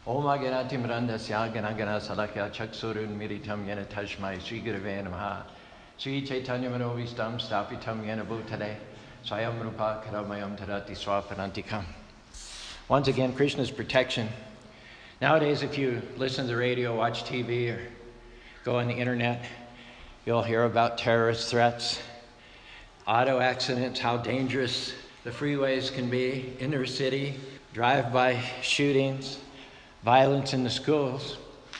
Oma Ganati Mirandasya Ganagana Salakya Chaksurun Miritam Yena Tashmai Sri Gurave Namaha Sri Chaitanya Manovistam Stapitam Yena Bhutale Swayam Rupa Karamayam Tarati Swapanantikam. Once again, Krishna's protection. Nowadays, if you listen to the radio, watch TV, or go on the internet, you'll hear about terrorist threats, auto accidents, how dangerous the freeways can be, inner city, drive-by shootings, violence in the schools.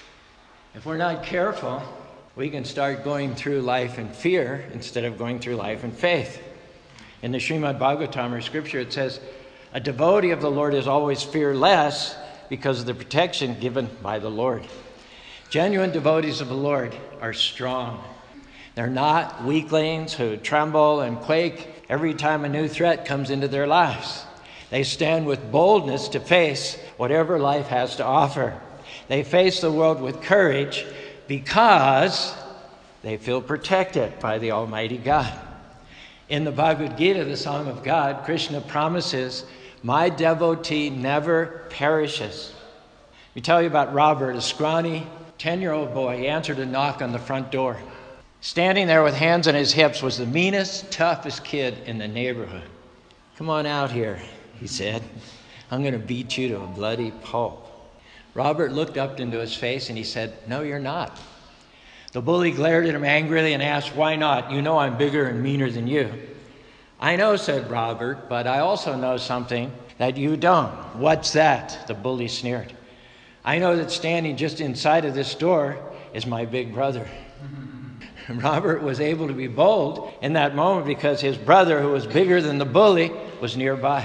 If we're not careful, we can start going through life in fear instead of going through life in faith. In the Srimad Bhagavatam, or scripture, it says, a devotee of the Lord is always fearless because of the protection given by the Lord. Genuine devotees of the Lord are strong. They're not weaklings who tremble and quake every time a new threat comes into their lives. They stand with boldness to face whatever life has to offer. They face the world with courage because they feel protected by the Almighty God. In the Bhagavad Gita, the Song of God, Krishna promises, my devotee never perishes. Let me tell you about Robert, a scrawny 10-year-old boy. He answered a knock on the front door. Standing there with hands on his hips was the meanest, toughest kid in the neighborhood. Come on out here, he said. I'm going to beat you to a bloody pulp. Robert looked up into his face and he said, no, you're not. The bully glared at him angrily and asked, why not? You know I'm bigger and meaner than you. I know, said Robert, but I also know something that you don't. What's that? The bully sneered. I know that standing just inside of this door is my big brother. Robert was able to be bold in that moment because his brother, who was bigger than the bully, was nearby.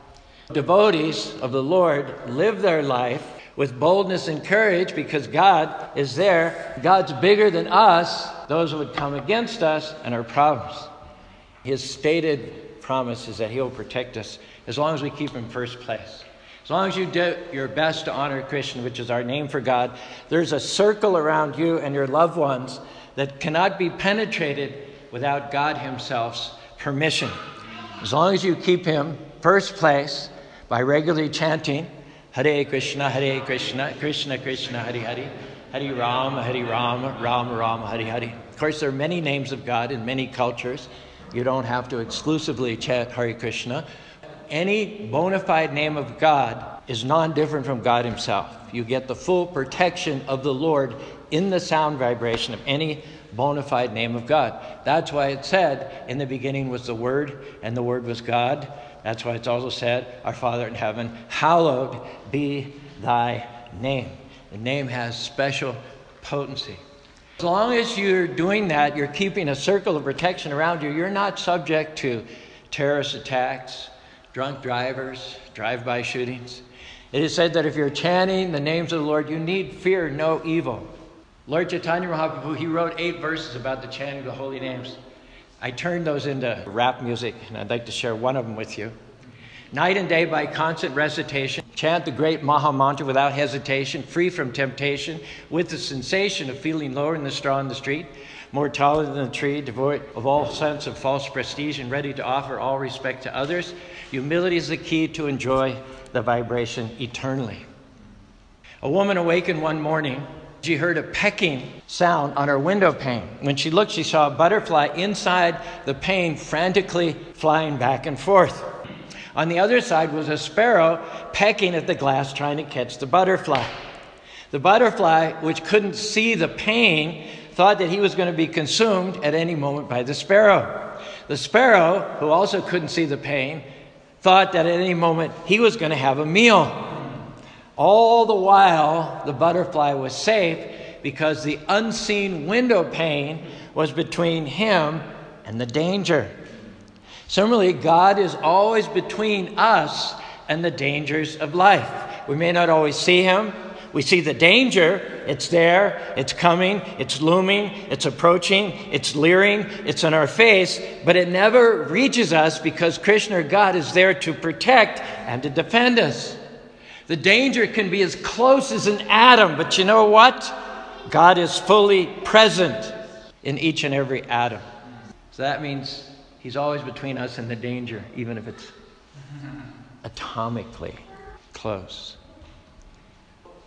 Devotees of the Lord live their life with boldness and courage because God is there. God's bigger than us, those who would come against us, and our problems. His stated promise is that He'll protect us as long as we keep Him first place. As long as you do your best to honor Krishna, which is our name for God, there's a circle around you and your loved ones that cannot be penetrated without God Himself's permission. As long as you keep Him first place by regularly chanting Hare Krishna, Krishna Krishna, Hare Hare, Hare Rama, Rama Rama, Hare Hare. Of course, there are many names of God in many cultures. You don't have to exclusively chant Hare Krishna. Any bona fide name of God is non-different from God Himself. You get the full protection of the Lord in the sound vibration of any bona fide name of God. That's why it said, in the beginning was the Word, and the Word was God. That's why it's also said, our Father in heaven, hallowed be thy name. The name has special potency. As long as you're doing that, you're keeping a circle of protection around you. You're not subject to terrorist attacks, drunk drivers, drive-by shootings. It is said that if you're chanting the names of the Lord, you need fear no evil. Lord Chaitanya Mahaprabhu, he wrote 8 verses about the chanting of the holy names. I turned those into rap music, and I'd like to share one of them with you. Night and day, by constant recitation, chant the great Maha Mantra without hesitation, free from temptation, with the sensation of feeling lower than the straw in the street, more taller than the tree, devoid of all sense of false prestige, and ready to offer all respect to others. Humility is the key to enjoy the vibration eternally. A woman awakened one morning. She heard a pecking sound on her window pane. When she looked, she saw a butterfly inside the pane frantically flying back and forth. On the other side was a sparrow pecking at the glass trying to catch the butterfly. The butterfly, which couldn't see the pane, thought that he was going to be consumed at any moment by the sparrow. The sparrow, who also couldn't see the pane, thought that at any moment he was going to have a meal. All the while, the butterfly was safe because the unseen window pane was between him and the danger. Similarly, God is always between us and the dangers of life. We may not always see Him. We see the danger. It's there. It's coming. It's looming. It's approaching. It's leering. It's in our face. But it never reaches us because Krishna, God, is there to protect and to defend us. The danger can be as close as an atom, but you know what? God is fully present in each and every atom. So that means He's always between us and the danger, even if it's atomically close.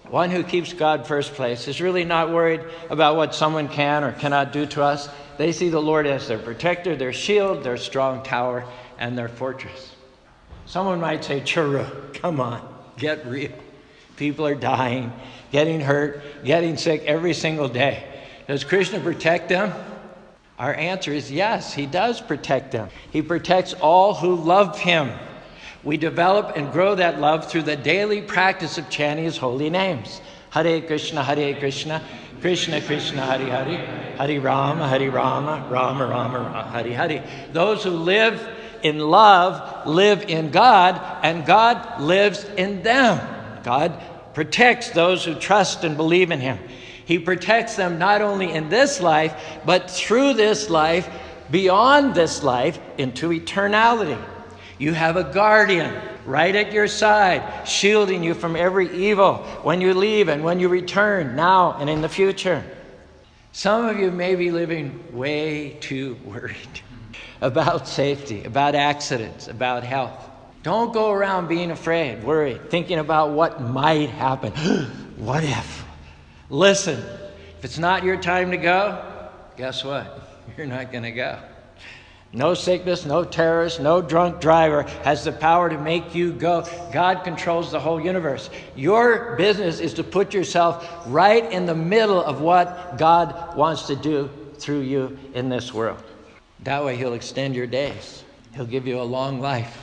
One who keeps God first place is really not worried about what someone can or cannot do to us. They see the Lord as their protector, their shield, their strong tower, and their fortress. Someone might say, Churu, come on, get real. People are dying, getting hurt, getting sick every single day. Does Krishna protect them? Our answer is yes, he does protect them. He protects all who love him. We develop and grow that love through the daily practice of chanting his holy names. Hare Krishna, Krishna Krishna, Hare Hare, Hare Rama, Rama Rama, Hare Hare. Those who live in love live in God, and God lives in them. God protects those who trust and believe in him. He protects them not only in this life, but through this life, beyond this life, into eternality. You have a guardian right at your side, shielding you from every evil when you leave and when you return, now and in the future. Some of you may be living way too worried about safety, about accidents, about health. Don't go around being afraid, worried, thinking about what might happen. What if? Listen, if it's not your time to go, guess what? You're not going to go. No sickness, no terrorist, no drunk driver has the power to make you go. God controls the whole universe. Your business is to put yourself right in the middle of what God wants to do through you in this world. That way he'll extend your days. He'll give you a long life.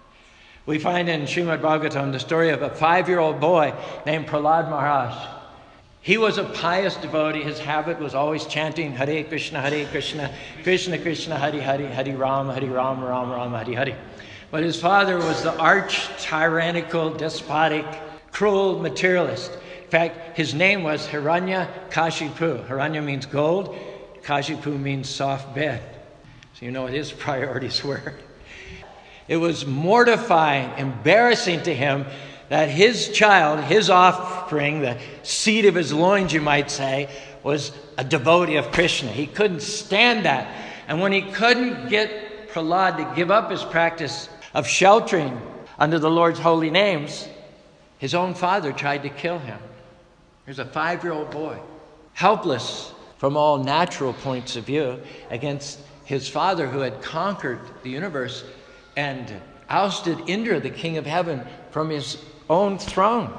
We find in Srimad Bhagavatam the story of a 5-year-old boy named Prahlad Maharaj. He was a pious devotee. His habit was always chanting Hare Krishna, Krishna Krishna, Hare Hare, Hare Rama, Rama Rama, Hare Hare. But his father was the arch-tyrannical, despotic, cruel materialist. In fact, his name was Hiranya Kashipu. Hiranya means gold. Kashipu means soft bed. So you know what his priorities were. It was mortifying, embarrassing to him that his child, his offspring, the seed of his loins, you might say, was a devotee of Krishna. He couldn't stand that. And when he couldn't get Prahlad to give up his practice of sheltering under the Lord's holy names, his own father tried to kill him. Here's a 5-year-old boy, helpless from all natural points of view, against his father who had conquered the universe and ousted Indra, the king of heaven, from his own throne.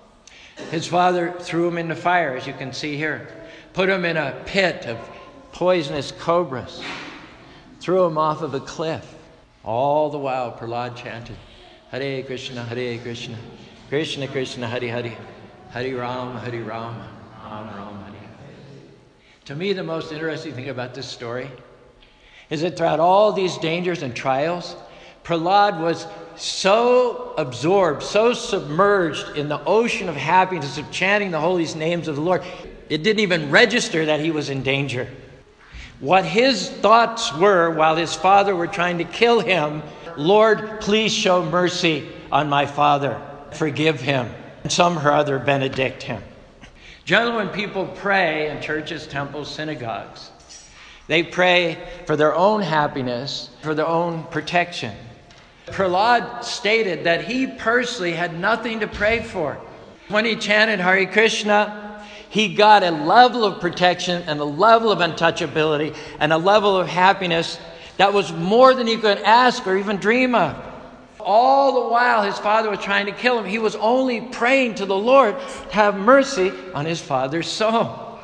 His father threw him into fire, as you can see here, put him in a pit of poisonous cobras, threw him off of a cliff. All the while, Prahlad chanted, Hare Krishna, Krishna Krishna, Hare Hare, Hare Rama, Rama Rama, Hare Hare. To me, the most interesting thing about this story is that throughout all these dangers and trials, Prahlad was so absorbed, so submerged in the ocean of happiness of chanting the holy names of the Lord, it didn't even register that he was in danger. What his thoughts were while his father were trying to kill him, Lord, please show mercy on my father. Forgive him. And some or other benedict him. Generally, when people pray in churches, temples, synagogues, they pray for their own happiness, for their own protection. Prahlad stated that he personally had nothing to pray for. When he chanted Hare Krishna, he got a level of protection and a level of untouchability and a level of happiness that was more than he could ask or even dream of. All the while his father was trying to kill him, he was only praying to the Lord to have mercy on his father's soul.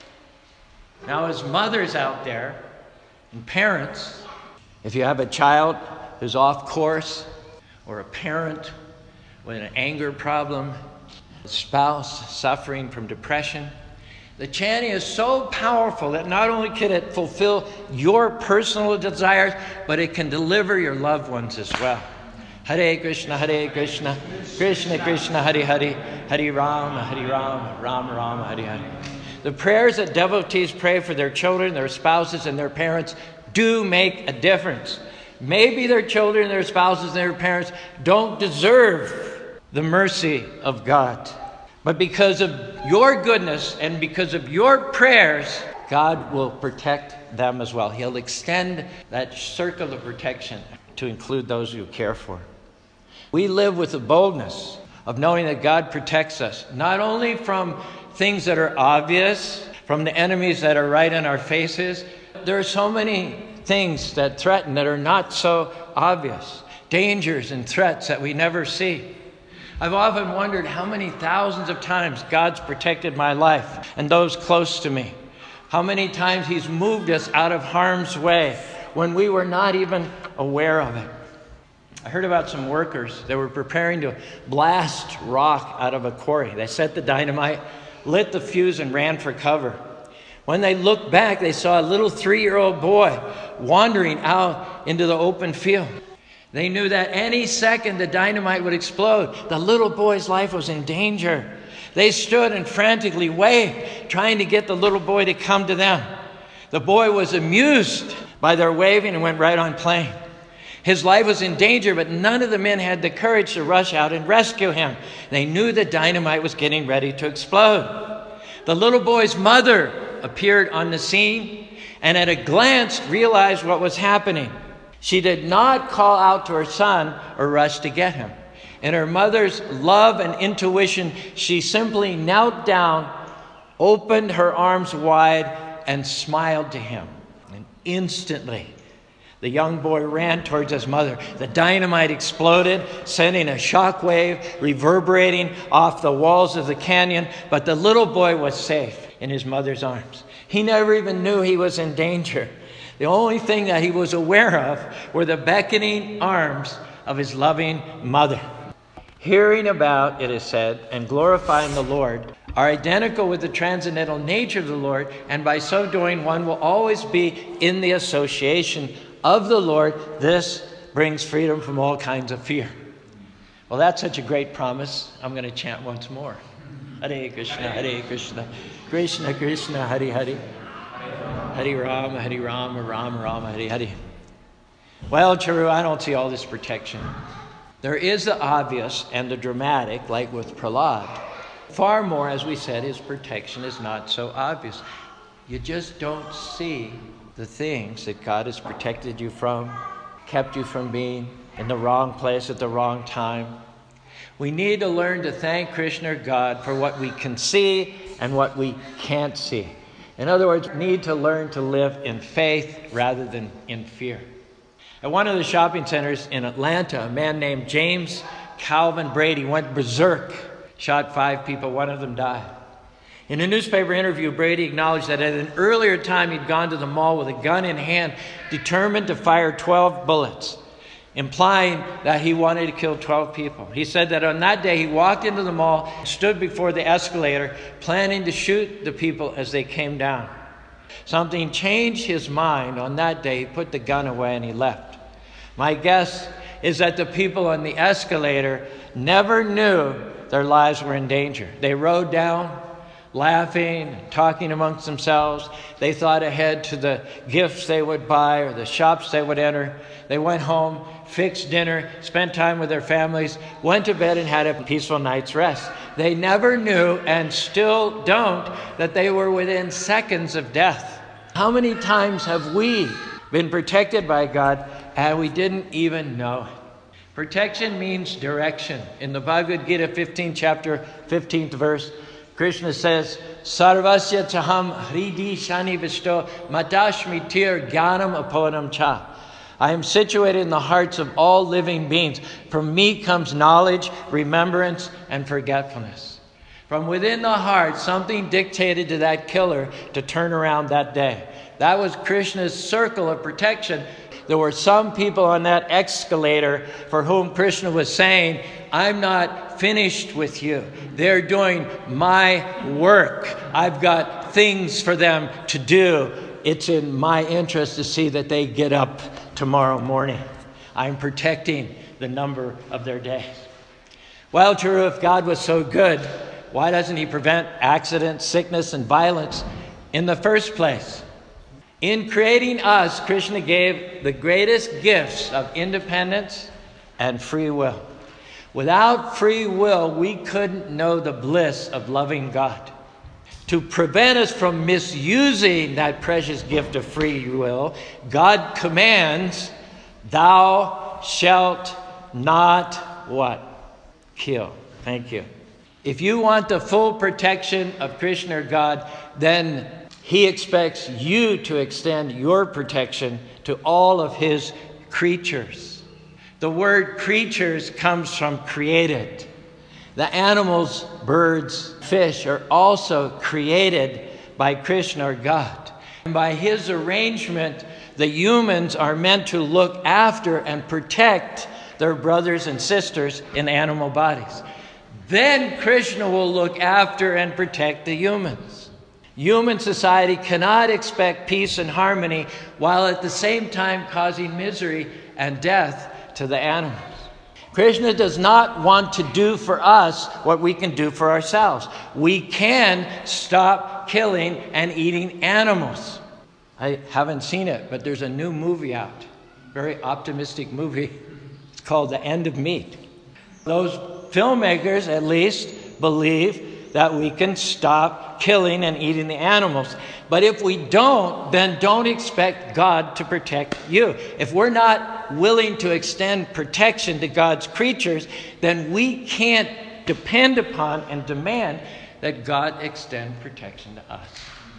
Now, as mothers out there and parents, if you have a child who's off course, or a parent with an anger problem, a spouse suffering from depression, the chanting is so powerful that not only can it fulfill your personal desires, but it can deliver your loved ones as well. Hare Krishna, Krishna Krishna, Hare Hare, Hare Rama, Rama Rama, Hare Hare. The prayers that devotees pray for their children, their spouses, and their parents do make a difference. Maybe their children, their spouses, and their parents don't deserve the mercy of God. But because of your goodness and because of your prayers, God will protect them as well. He'll extend that circle of protection to include those you care for. We live with the boldness of knowing that God protects us, not only from things that are obvious, from the enemies that are right in our faces. There are so many things that threaten that are not so obvious, dangers and threats that we never see. I've often wondered how many thousands of times God's protected my life and those close to me. How many times He's moved us out of harm's way when we were not even aware of it. I heard about some workers that were preparing to blast rock out of a quarry. They set the dynamite, lit the fuse, and ran for cover. When they looked back, they saw a little 3-year-old boy wandering out into the open field. They knew that any second the dynamite would explode. The little boy's life was in danger. They stood and frantically waved, trying to get the little boy to come to them. The boy was amused by their waving and went right on playing. His life was in danger, but none of the men had the courage to rush out and rescue him. They knew the dynamite was getting ready to explode. The little boy's mother appeared on the scene and at a glance realized what was happening. She did not call out to her son or rush to get him. In her mother's love and intuition, she simply knelt down, opened her arms wide, and smiled to him. And instantly, the young boy ran towards his mother. The dynamite exploded, sending a shockwave reverberating off the walls of the canyon, but the little boy was safe in his mother's arms. He never even knew he was in danger. The only thing that he was aware of were the beckoning arms of his loving mother. Hearing about, it is said, and glorifying the Lord are identical with the transcendental nature of the Lord, and by so doing, one will always be in the association of the Lord. This brings freedom from all kinds of fear. Well, that's such a great promise. I'm going to chant once more. Hare Krishna, Hare Krishna, Krishna Krishna, Hare Hare, Hare Rama, Rama Rama, Hare Hare. Well, Charu, I don't see all this protection. There is the obvious and the dramatic, like with Prahlad. Far more, as we said, his protection is not so obvious. You just don't see the things that God has protected you from, kept you from being in the wrong place at the wrong time. We need to learn to thank Krishna or God for what we can see and what we can't see. In other words, we need to learn to live in faith rather than in fear. At one of the shopping centers in Atlanta, a man named James Calvin Brady went berserk, shot 5 people, one of them died. In a newspaper interview, Brady acknowledged that at an earlier time he'd gone to the mall with a gun in hand, determined to fire 12 bullets, implying that he wanted to kill 12 people. He said that on that day he walked into the mall, stood before the escalator, planning to shoot the people as they came down. Something changed his mind on that day. He put the gun away and he left. My guess is that the people on the escalator never knew their lives were in danger. They rode down, laughing, talking amongst themselves. They thought ahead to the gifts they would buy or the shops they would enter. They went home, fixed dinner, spent time with their families, went to bed and had a peaceful night's rest. They never knew, and still don't, that they were within seconds of death. How many times have we been protected by God and we didn't even know it? Protection means direction. In the Bhagavad Gita, 15th chapter, 15th verse, Krishna says, Sarvasya chaham hridi shani visto matashmitir jnanam aponam cha. I am situated in the hearts of all living beings. From me comes knowledge, remembrance, and forgetfulness. From within the heart, something dictated to that killer to turn around that day. That was Krishna's circle of protection. There were some people on that escalator for whom Krishna was saying, I'm not finished with you. They're doing my work. I've got things for them to do. It's in my interest to see that they get up tomorrow morning. I'm protecting the number of their days. Well, true, if God was so good, why doesn't He prevent accidents, sickness, and violence in the first place? In creating us, Krishna gave the greatest gifts of independence and free will. Without free will, we couldn't know the bliss of loving God. To prevent us from misusing that precious gift of free will, God commands, thou shalt not what? Kill. Thank you. If you want the full protection of Krishna or God, then he expects you to extend your protection to all of his creatures. The word creatures comes from created. The animals, birds, fish are also created by Krishna or God. And by his arrangement, the humans are meant to look after and protect their brothers and sisters in animal bodies. Then Krishna will look after and protect the humans. Human society cannot expect peace and harmony while at the same time causing misery and death to the animals. Krishna does not want to do for us what we can do for ourselves. We can stop killing and eating animals. I haven't seen it, but there's a new movie out. Very optimistic movie. It's called The End of Meat. Those filmmakers, at least, believe that we can stop killing and eating the animals. But if we don't, then don't expect God to protect you. If we're not willing to extend protection to God's creatures, then we can't depend upon and demand that God extend protection to us.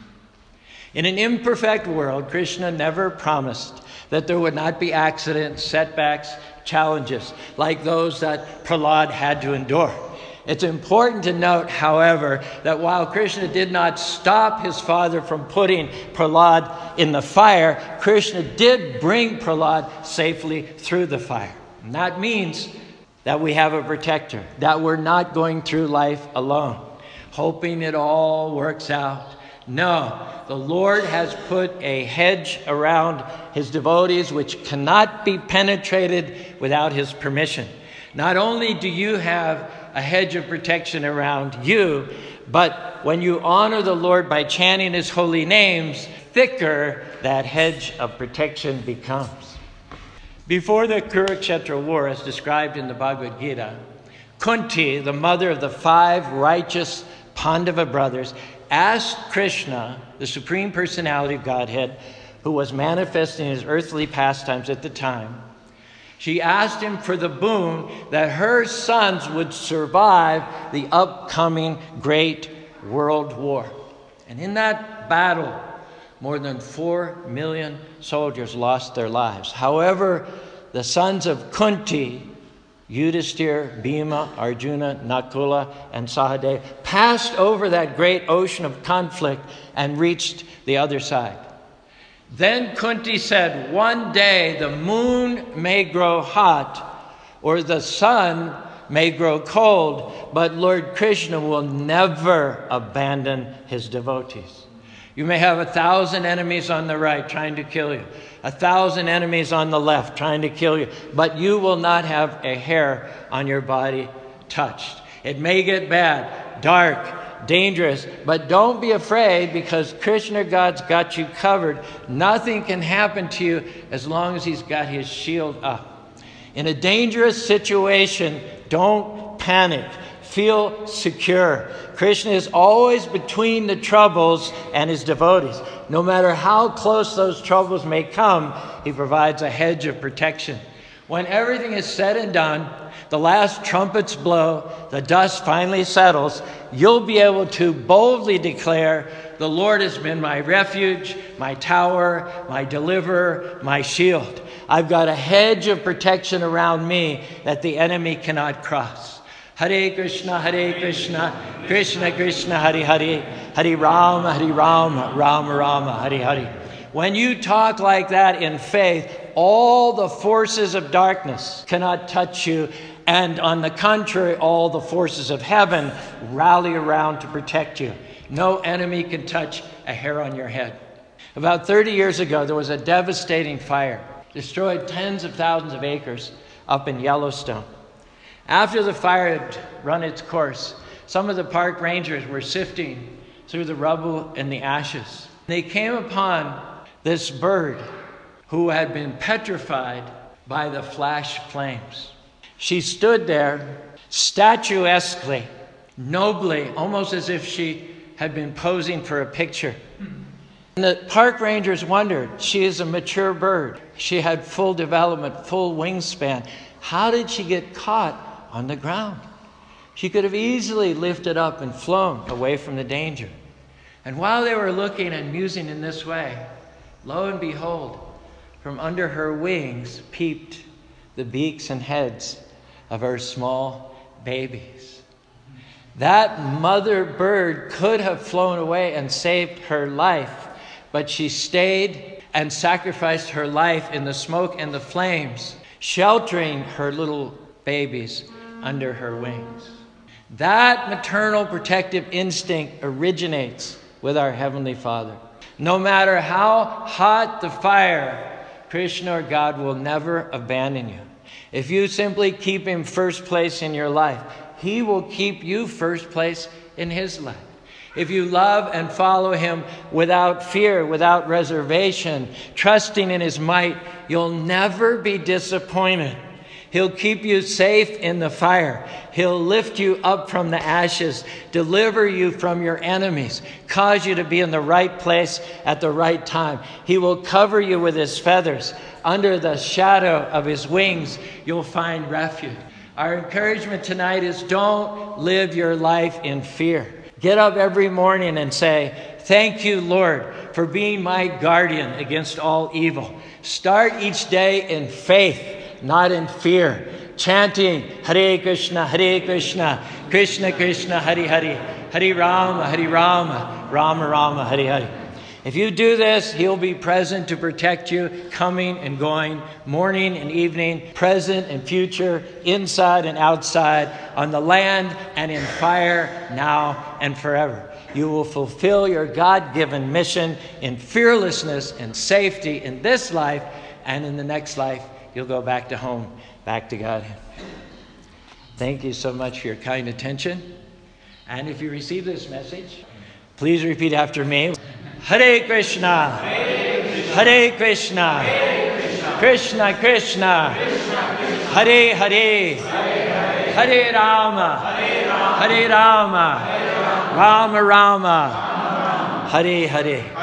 In an imperfect world, Krishna never promised that there would not be accidents, setbacks, challenges like those that Prahlad had to endure. It's important to note, however, that while Krishna did not stop his father from putting Prahlad in the fire, Krishna did bring Prahlad safely through the fire. And that means that we have a protector, that we're not going through life alone, hoping it all works out. No, the Lord has put a hedge around his devotees which cannot be penetrated without his permission. Not only do you have a hedge of protection around you, but when you honor the Lord by chanting his holy names, thicker that hedge of protection becomes. Before the Kurukshetra war, as described in the Bhagavad Gita, Kunti, the mother of the 5 righteous Pandava brothers, asked Krishna, the Supreme Personality of Godhead, who was manifesting his earthly pastimes at the time, she asked him for the boon that her sons would survive the upcoming great world war. And in that battle, more than 4 million soldiers lost their lives. However, the sons of Kunti, Yudhishthira, Bhima, Arjuna, Nakula, and Sahadeva, passed over that great ocean of conflict and reached the other side. Then Kunti said, one day the moon may grow hot or the sun may grow cold, but Lord Krishna will never abandon his devotees. You may have 1,000 enemies on the right trying to kill you, 1,000 enemies on the left trying to kill you, but you will not have a hair on your body touched. It may get bad, dark, dangerous, but don't be afraid because Krishna God's got you covered. Nothing can happen to you as long as he's got his shield up. In a dangerous situation, don't panic. Feel secure. Krishna is always between the troubles and his devotees. No matter how close those troubles may come, he provides a hedge of protection. When everything is said and done, the last trumpets blow, the dust finally settles, you'll be able to boldly declare, the Lord has been my refuge, my tower, my deliverer, my shield. I've got a hedge of protection around me that the enemy cannot cross. Hare Krishna, Krishna Krishna, Hare Hare, Hare Rama, Rama Rama, Hare Hare. When you talk like that in faith, all the forces of darkness cannot touch you. And on the contrary, all the forces of heaven rally around to protect you. No enemy can touch a hair on your head. About 30 years ago, there was a devastating fire. Destroyed tens of thousands of acres up in Yellowstone. After the fire had run its course, some of the park rangers were sifting through the rubble and the ashes. They came upon this bird who had been petrified by the flash flames. She stood there statuesquely, nobly, almost as if she had been posing for a picture. And the park rangers wondered, she is a mature bird. She had full development, full wingspan. How did she get caught on the ground? She could have easily lifted up and flown away from the danger. And while they were looking and musing in this way, lo and behold, from under her wings peeped the beaks and heads of her small babies. That mother bird could have flown away and saved her life, but she stayed and sacrificed her life in the smoke and the flames, sheltering her little babies under her wings. That maternal protective instinct originates with our Heavenly Father. No matter how hot the fire, Krishna or God will never abandon you. If you simply keep Him first place in your life, He will keep you first place in His life. If you love and follow Him without fear, without reservation, trusting in His might, you'll never be disappointed. He'll keep you safe in the fire. He'll lift you up from the ashes, deliver you from your enemies, cause you to be in the right place at the right time. He will cover you with His feathers. Under the shadow of His wings, you'll find refuge. Our encouragement tonight is don't live your life in fear. Get up every morning and say, "Thank you, Lord, for being my guardian against all evil." Start each day in faith, not in fear, chanting Hare Krishna, Krishna Krishna, Hare Hare, Hare Rama, Rama Rama, Hare Hare. If you do this, He'll be present to protect you, coming and going, morning and evening, present and future, inside and outside, on the land and in fire, now and forever. You will fulfill your God-given mission in fearlessness and safety in this life, and in the next life, you'll go back to home, back to God. Thank you so much for your kind attention. And if you receive this message, please repeat after me. Hare Krishna, Hare Krishna, Krishna Krishna, Hare Hare, Hare Rama, Hare Rama, Rama Rama, Hare Hare.